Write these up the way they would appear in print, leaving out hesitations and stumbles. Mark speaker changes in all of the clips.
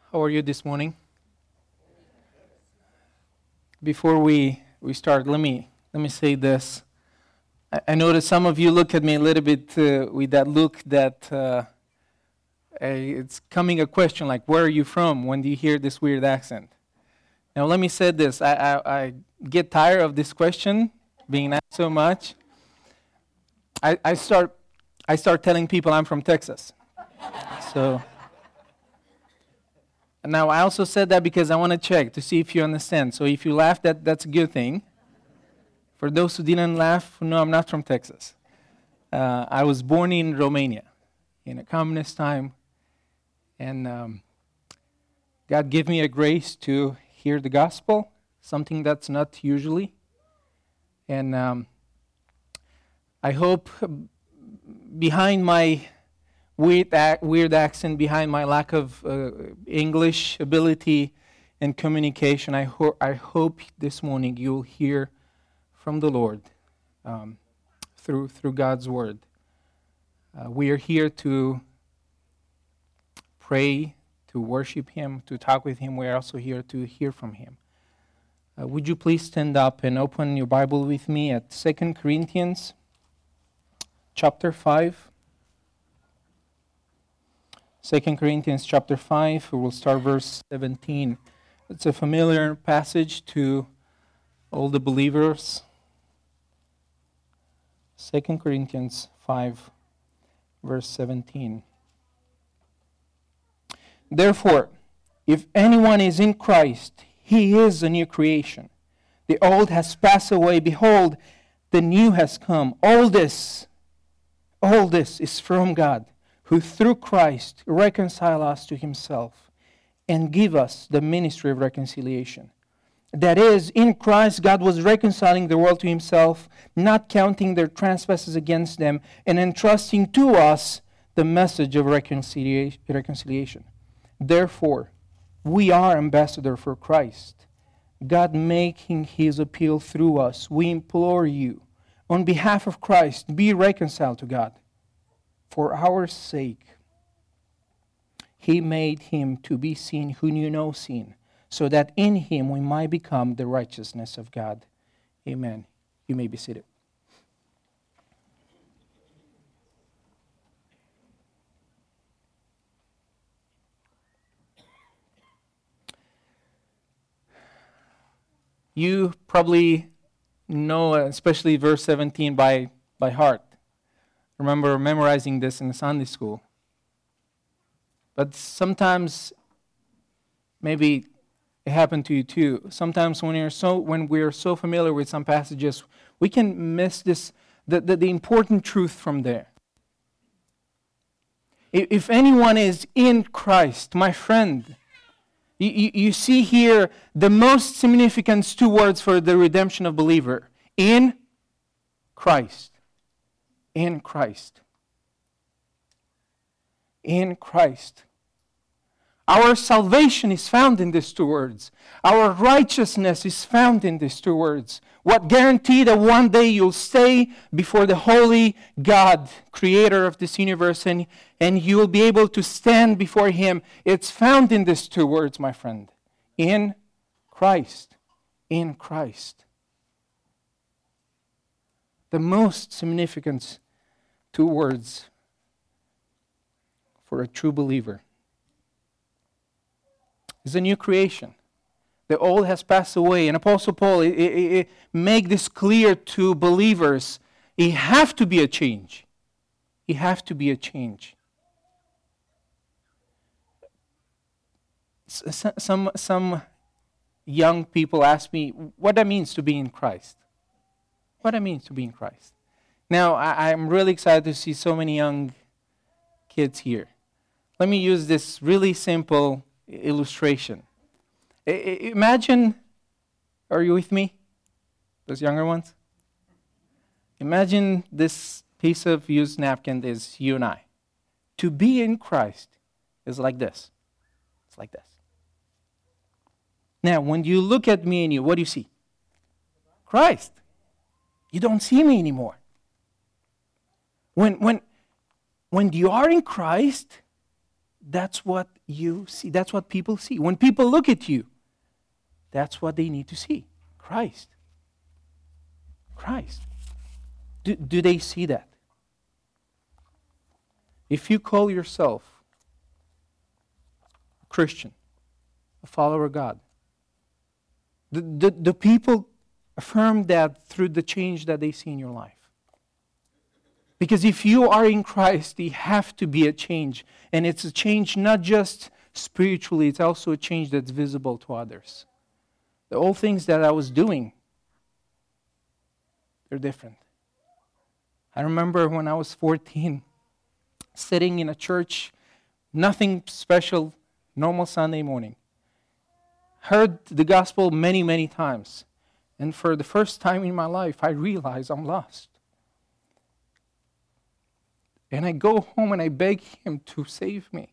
Speaker 1: How are you this morning? Before we start, let me say this. I noticed some of you look at me a little bit with that look that it's coming a question like, where are you from when you hear this weird accent? Now let me say this. I get tired of this question being asked so much. I start telling people I'm from Texas. So now I also said that because I want to check to see if you understand. So if you laugh, that's a good thing. For those who didn't laugh, no, I'm not from Texas. I was born in Romania in a communist time, and God gave me a grace to hear the gospel, something that's not usually. And I hope behind my weird accent, behind my lack of English ability and communication, I hope this morning you'll hear from the Lord through God's word. We are here to pray, to worship Him, to talk with Him. We are also here to hear from Him. Would you please stand up and open your Bible with me at 2 Corinthians chapter 5. 2 Corinthians chapter 5, we will start verse 17. It's a familiar passage to all the believers. 2 Corinthians 5, verse 17. Therefore, if anyone is in Christ, he is a new creation. The old has passed away. Behold, the new has come. All this is from God, who through Christ reconciled us to Himself and give us the ministry of reconciliation. That is, in Christ God was reconciling the world to Himself, not counting their trespasses against them, and entrusting to us the message of reconciliation. Therefore, we are ambassadors for Christ, God making His appeal through us. We implore you, on behalf of Christ, be reconciled to God. For our sake, He made Him to be sin who knew no sin, so that in Him we might become the righteousness of God. Amen. You may be seated. You probably know, especially verse 17 by heart. Remember memorizing this in Sunday school. But sometimes, maybe it happened to you too. Sometimes when we're so familiar with some passages, we can miss the important truth from there. If anyone is in Christ, my friend, you see here the most significant two words for the redemption of believer. In Christ. In Christ. In Christ. Our salvation is found in these two words. Our righteousness is found in these two words. What guarantee that one day you'll stay before the holy God, creator of this universe, and you will be able to stand before Him. It's found in these two words, my friend. In Christ. In Christ. The most significant two words for a true believer is a new creation. The old has passed away. And Apostle Paul make this clear to believers. It have to be a change. It have to be a change. Some young people ask me what that means to be in Christ. What that means to be in Christ. Now, I'm really excited to see so many young kids here. Let me use this really simple illustration. Imagine, are you with me? Those younger ones? Imagine this piece of used napkin is you and I. To be in Christ is like this. It's like this. Now, when you look at me and you, what do you see? Christ. You don't see me anymore. When you are in Christ, That's what you see. That's what people see. When people look at you, that's what they need to see. Christ. Christ. Do they see that? If you call yourself a Christian, a follower of God, the people affirm that through the change that they see in your life. Because if you are in Christ, you have to be a change. And it's a change not just spiritually, it's also a change that's visible to others. The old things that I was doing, they're different. I remember when I was 14, sitting in a church, nothing special, normal Sunday morning. Heard the gospel many, many times. And for the first time in my life, I realized I'm lost. And I go home and I beg Him to save me.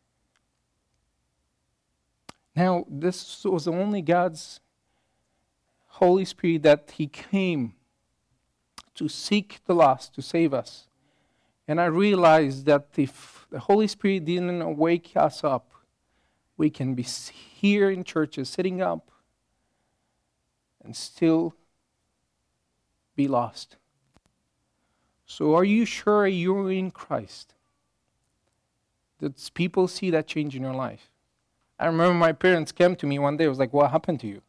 Speaker 1: Now, this was only God's Holy Spirit that He came to seek the lost, to save us. And I realized that if the Holy Spirit didn't wake us up, we can be here in churches, sitting up, and still be lost. So are you sure you're in Christ? That people see that change in your life? I remember my parents came to me one day. I was like, what happened to you?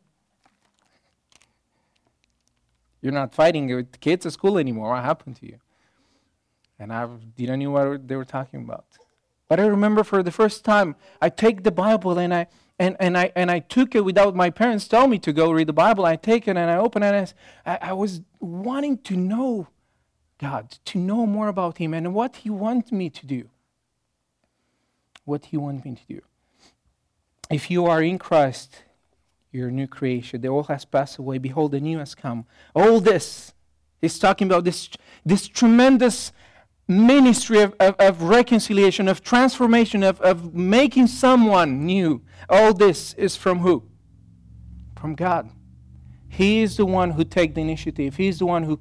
Speaker 1: You're not fighting with kids at school anymore. What happened to you? And I didn't know what they were talking about. But I remember for the first time, I take the Bible and I took it without my parents telling me to go read the Bible. I take it and I open it and I was wanting to know God, to know more about Him and what He wants me to do. What He wants me to do. If you are in Christ, you're a new creation. The old has passed away. Behold, the new has come. All this, He's talking about this tremendous ministry of reconciliation, of transformation, of making someone new. All this is from who? From God. He is the one who takes the initiative. He is the one who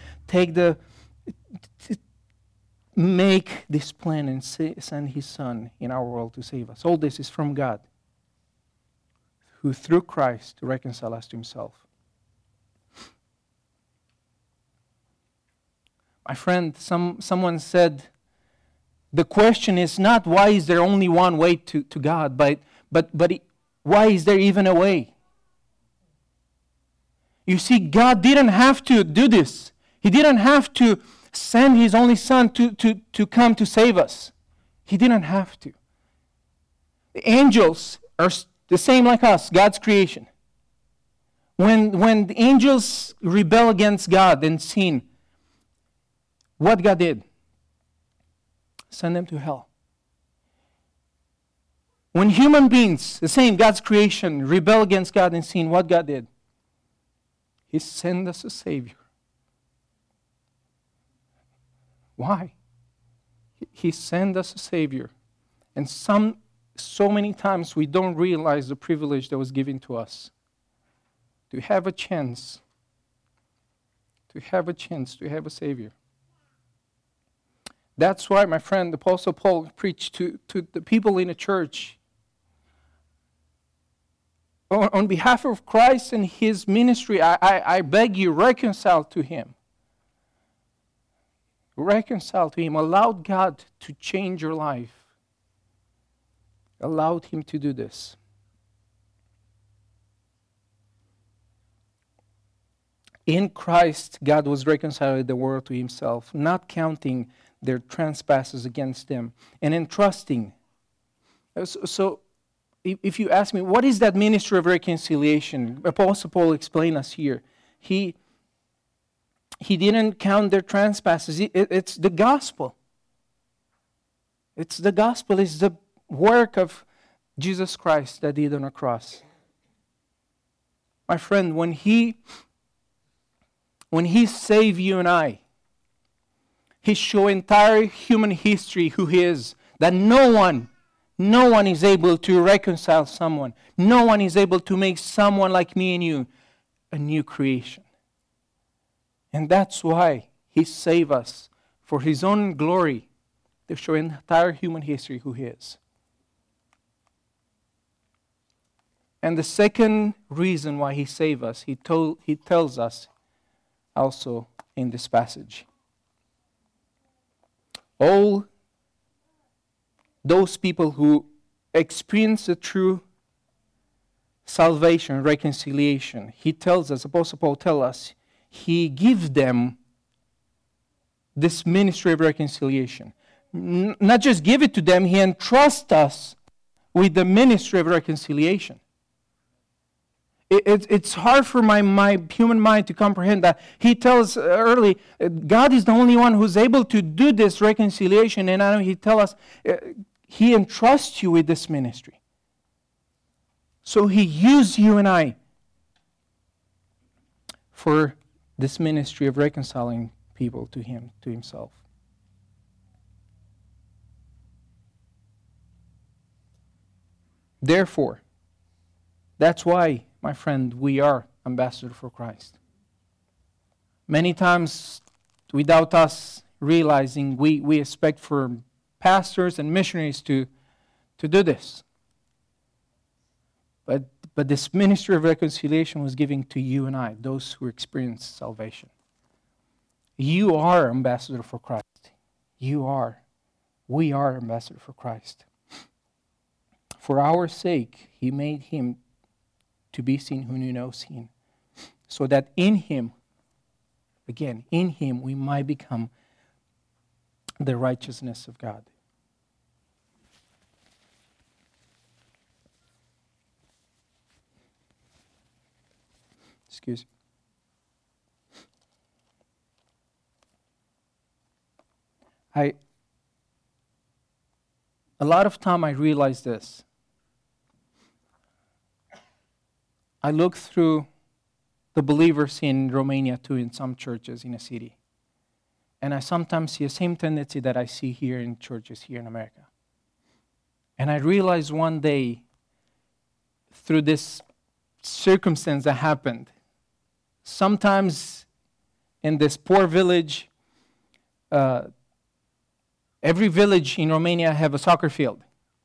Speaker 1: make this plan and send His Son in our world to save us. All this is from God, who through Christ to reconcile us to Himself. My friend, someone said, the question is not why is there only one way to God, but why is there even a way? You see, God didn't have to do this. He didn't have to send His only Son to come to save us. He didn't have to. The angels are the same like us, God's creation. When the angels rebel against God and sin, what God did? Send them to hell. When human beings, the same God's creation, rebel against God and sin, what God did? He sent us a Savior. Why? He sent us a Savior. And so many times we don't realize the privilege that was given to us. To have a chance. To have a Savior. That's why, my friend, the Apostle Paul preached to the people in the church. On behalf of Christ and His ministry, I beg you, reconcile to Him. Reconcile to Him. Allow God to change your life. Allow Him to do this. In Christ, God was reconciling the world to Himself, not counting their trespasses against them, and entrusting. So, if you ask me, what is that ministry of reconciliation? Apostle Paul explained us here. He didn't count their trespasses. It's the gospel. It's the gospel. It's the work of Jesus Christ that did on a cross. My friend, when He saved you and I, He showed entire human history who He is. That no one is able to reconcile someone. No one is able to make someone like me and you a new creation. And that's why He saved us for His own glory. to show entire human history who He is. And the second reason why He saved us, He tells us also in this passage. All those people who experience the true salvation, reconciliation, He tells us, Apostle Paul tells us, He gives them this ministry of reconciliation. Not just give it to them, He entrusts us with the ministry of reconciliation. It's hard for my human mind to comprehend that. He tells early, God is the only one who's able to do this reconciliation. And I know He tells us, He entrusts you with this ministry. So He used you and I for this ministry of reconciling people to Him, to Himself. Therefore, that's why, my friend, we are ambassadors for Christ. Many times, without us realizing, we expect for pastors and missionaries to do this. But this ministry of reconciliation was given to you and I, those who experience salvation. You are ambassador for Christ. You are. We are ambassador for Christ. For our sake, He made Him to be seen who knew no sin, so that in Him, again, in Him, we might become the righteousness of God. Excuse me. A lot of time I realize this. I look through the believers in Romania too, in some churches in a city. And I sometimes see the same tendency that I see here in churches here in America. And I realized one day, through this circumstance that happened, sometimes in this poor village, every village in Romania have a soccer field.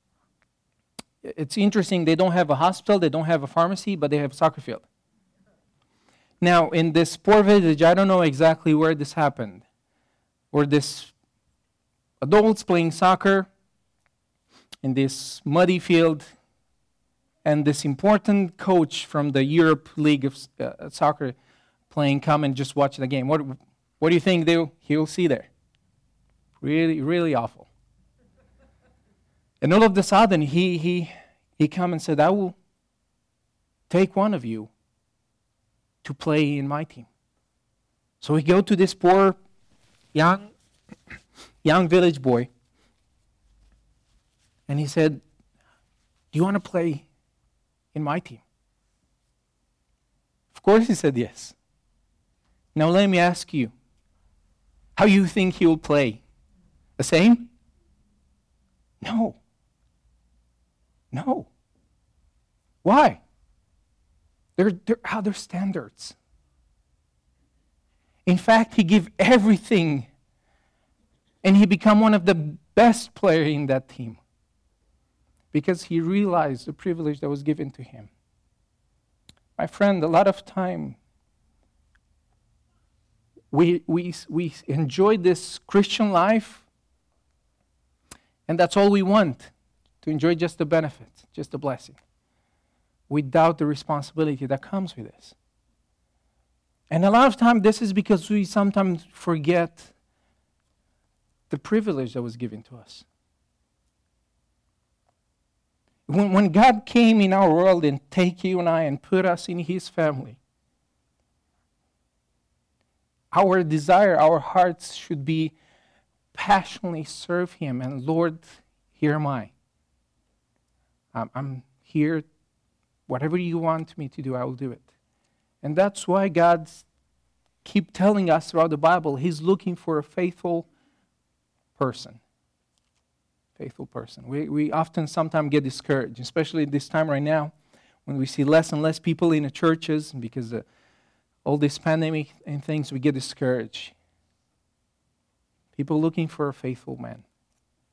Speaker 1: It's interesting, they don't have a hospital, they don't have a pharmacy, but they have a soccer field. Now, in this poor village, I don't know exactly where this happened. Were this adults playing soccer in this muddy field, and this important coach from the Europe League of Soccer playing come and just watch the game. What do you think he'll see there? Really, really awful. And all of a sudden, he come and said, I will take one of you to play in my team. So we go to this poor, young village boy, and he said, do you want to play in my team? Of course he said yes. Now let me ask you, how you think he will play? The same? No. No. Why? There are other standards. In fact, he gave everything, and he became one of the best players in that team because he realized the privilege that was given to him. My friend, a lot of time we enjoy this Christian life, and that's all we want, to enjoy just the benefits, just the blessing, without the responsibility that comes with this. And a lot of time, this is because we sometimes forget the privilege that was given to us. When God came in our world and take you and I and put us in His family, our desire, our hearts should be passionately serve Him. And Lord, here am I. I'm here. Whatever you want me to do, I will do it. And that's why God keep telling us throughout the Bible, He's looking for a faithful person. Faithful person. We often sometimes get discouraged, especially this time right now, when we see less and less people in the churches because all this pandemic and things, we get discouraged. People looking for a faithful man.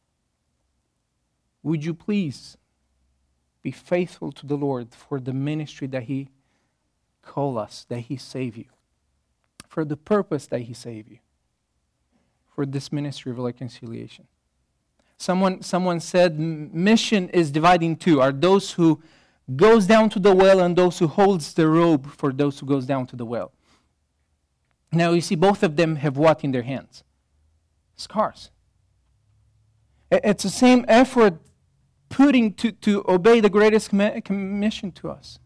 Speaker 1: would you please be faithful to the Lord for the ministry that He called us, that He saved you, for the purpose that He saved you, for this ministry of reconciliation. Someone said mission is divided in two. Are those who goes down to the well and those who holds the rope for those who goes down to the well. Now you see both of them have what in their hands? Scars. It's the same effort putting to obey the greatest commission to us.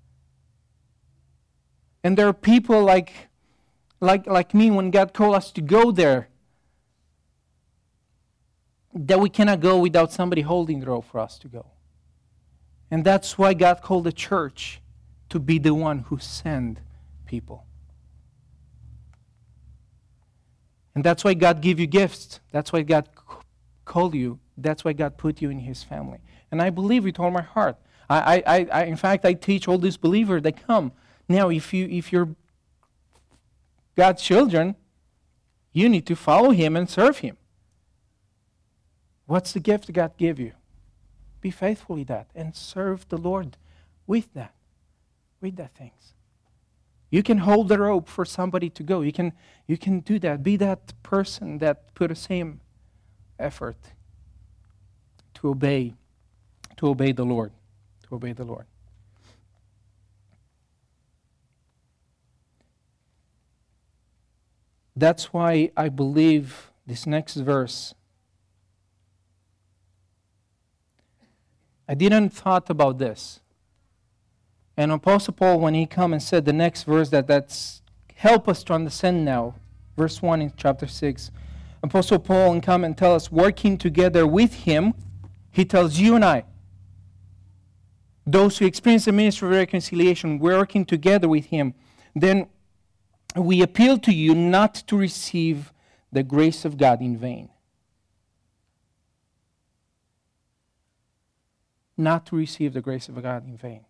Speaker 1: And there are people like me, when God called us to go there, that we cannot go without somebody holding the rope for us to go. And that's why God called the church to be the one who send people. And that's why God give you gifts. That's why God called you. That's why God put you in His family. And I believe with all my heart. In fact, I teach all these believers that come. Now, if you're God's children, you need to follow Him and serve Him. What's the gift God gave you? Be faithful with that and serve the Lord with that things. You can hold the rope for somebody to go. You can do that. Be that person that put the same effort to obey the Lord. To obey the Lord. That's why I believe this next verse. I didn't thought about this. And Apostle Paul, when he come and said the next verse that's help us to understand now, verse 1 in chapter 6, Apostle Paul come and tell us, working together with him, he tells you and I, those who experience the ministry of reconciliation, working together with him, then we appeal to you not to receive the grace of God in vain. Not to receive the grace of God in vain.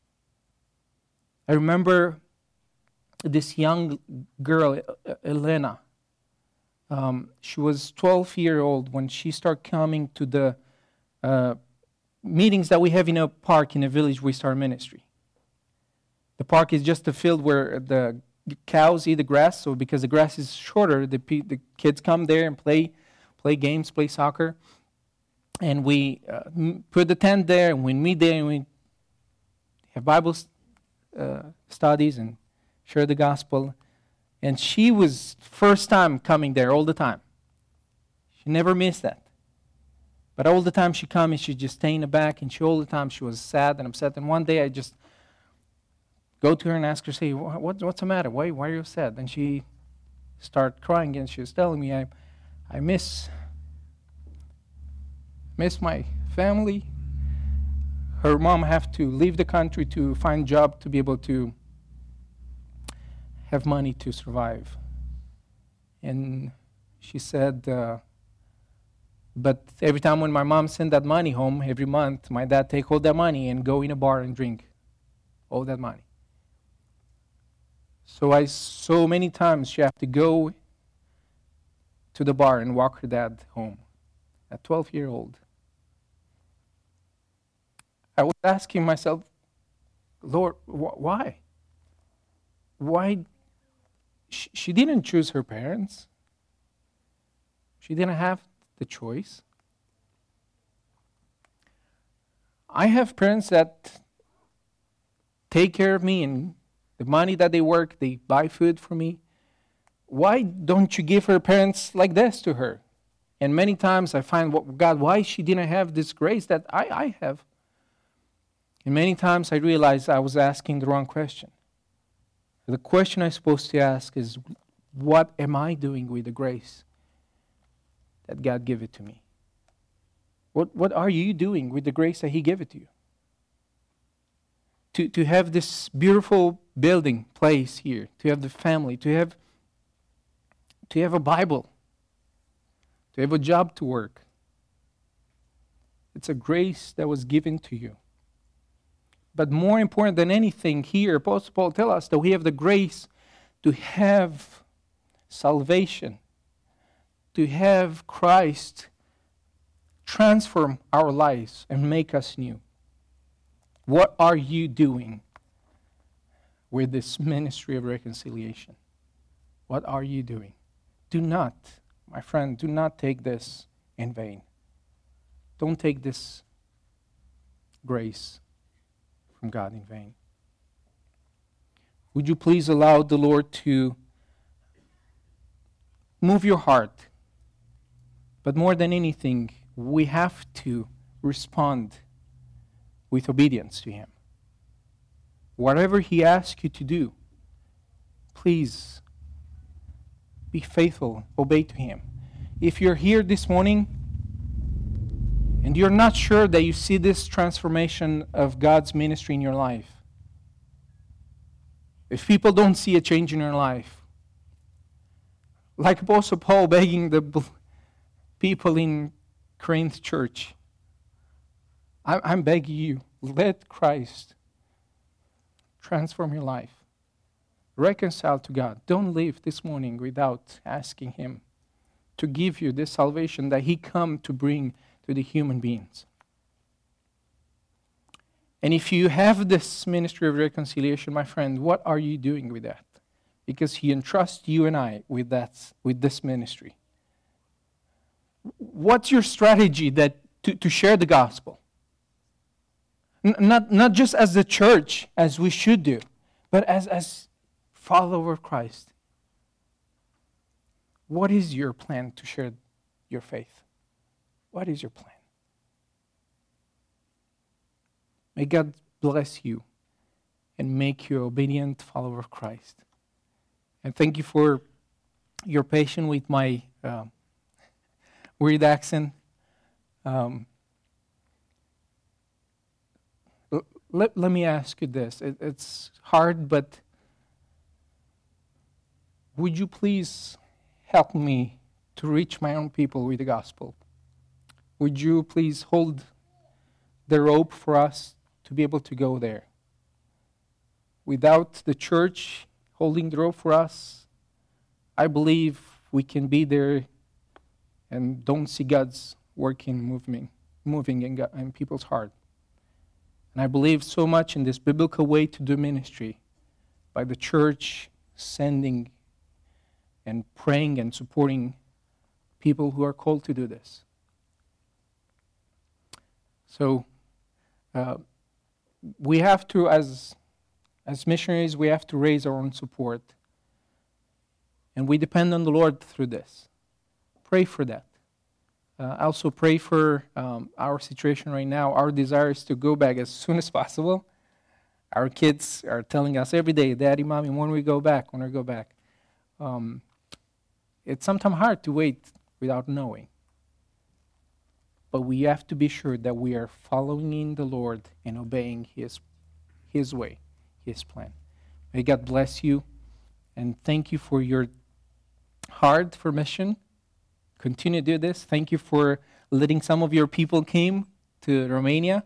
Speaker 1: I remember this young girl, Elena. She was 12 years old when she started coming to the meetings that we have in a park in a village we start ministry. The park is just a field where the cows eat the grass, so because the grass is shorter, the kids come there and play games, play soccer. And we put the tent there, and we meet there, and we have Bible studies and share the gospel. And she was first time coming there all the time. She never missed that. But all the time she come and she just stay in the back, and all the time she was sad and upset. And one day I just go to her and ask her, say, what's the matter? Why are you sad? And she started crying, and she was telling me, I miss my family. Her mom have to leave the country to find job to be able to have money to survive. And she said, but every time when my mom sent that money home every month, my dad take all that money and go in a bar and drink all that money. So many times she have to go to the bar and walk her dad home at 12-year-old. I was asking myself, Lord, why? Why? She didn't choose her parents. She didn't have the choice. I have parents that take care of me, and the money that they work, they buy food for me. Why don't you give her parents like this to her? And many times I find, God, why she didn't have this grace that I have? And many times I realized I was asking the wrong question. The question I'm supposed to ask is, what am I doing with the grace that God gave it to me? What are you doing with the grace that He gave it to you? To have this beautiful building place here, to have the family, to have a Bible, to have a job to work. It's a grace that was given to you. But more important than anything here, Apostle Paul tells us that we have the grace to have salvation, to have Christ transform our lives and make us new. What are you doing with this ministry of reconciliation? What are you doing? Do not, my friend, do not take this in vain. Don't take this grace from God in vain. Would you please allow the Lord to move your heart? But more than anything, we have to respond with obedience to Him. Whatever He asks you to do, please be faithful, obey to Him. If you're here this morning and you're not sure that you see this transformation of God's ministry in your life, if people don't see a change in your life, like Apostle Paul begging the people in Corinth church, I'm begging you, let Christ transform your life. Reconcile to God. Don't leave this morning without asking Him to give you this salvation that He come to bring to the human beings. And if you have this ministry of reconciliation, my friend, what are you doing with that? Because He entrusts you and I with this ministry. What's your strategy to share the gospel? Not just as the church, as we should do, but as follower of Christ. What is your plan to share your faith? What is your plan? May God bless you and make you an obedient follower of Christ. And thank you for your patience with my weird accent. Let me ask you this. It's hard, but would you please help me to reach my own people with the gospel? Would you please hold the rope for us to be able to go there? Without the church holding the rope for us, I believe we can be there and don't see God's working, moving in people's heart. And I believe so much in this biblical way to do ministry by the church sending and praying and supporting people who are called to do this. So we have to, as missionaries, we have to raise our own support. And we depend on the Lord through this. Pray for that. Also pray for our situation right now. Our desire is to go back as soon as possible. Our kids are telling us every day, Daddy, Mommy, when we go back, when we go back. It's sometimes hard to wait without knowing. But we have to be sure that we are following in the Lord and obeying His way, His plan. May God bless you, and thank you for your heart for mission. Continue to do this. Thank you for letting some of your people came to Romania.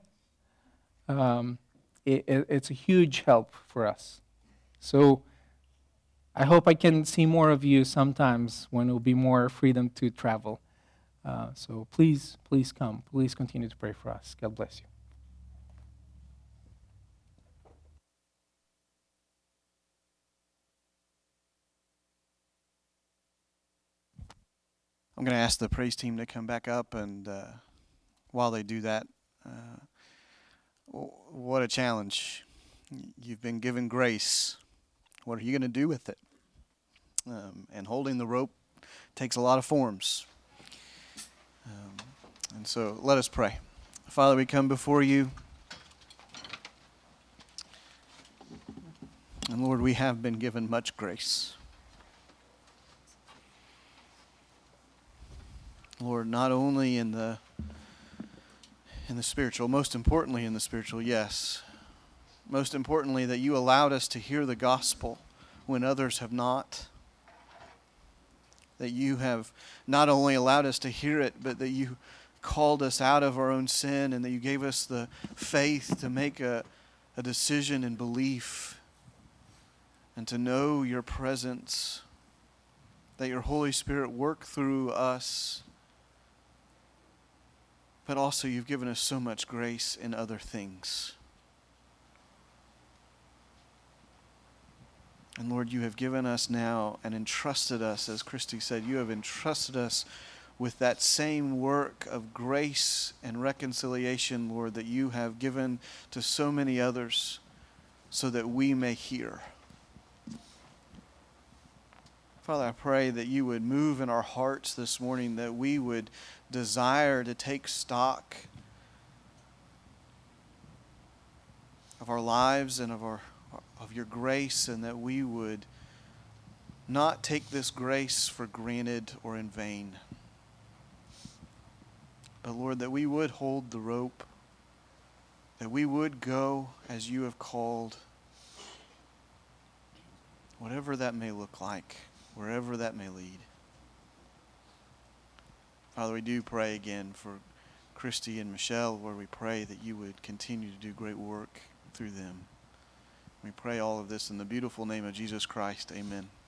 Speaker 1: It's a huge help for us. So I hope I can see more of you sometimes when there will be more freedom to travel. So please come. Please continue to pray for us. God bless you.
Speaker 2: I'm going to ask the praise team to come back up, and while they do that, what a challenge. You've been given grace. What are you going to do with it? And holding the rope takes a lot of forms. And so let us pray. Father, we come before you. And Lord, we have been given much grace. Lord, not only in the spiritual, most importantly in the spiritual, yes. Most importantly, that you allowed us to hear the gospel when others have not. That you have not only allowed us to hear it, but that you called us out of our own sin, and that you gave us the faith to make a decision and belief, and to know your presence, that your Holy Spirit work through us But also you've given us so much grace in other things. And Lord, you have given us now and entrusted us, as Christy said, you have entrusted us with that same work of grace and reconciliation, Lord, that you have given to so many others so that we may hear. Father, I pray that you would move in our hearts this morning, that we would desire to take stock of our lives and of your grace, and that we would not take this grace for granted or in vain. But Lord, that we would hold the rope, that we would go as you have called, whatever that may look like, wherever that may lead. Father, we do pray again for Christy and Michelle, Lord, we pray that you would continue to do great work through them. We pray all of this in the beautiful name of Jesus Christ. Amen.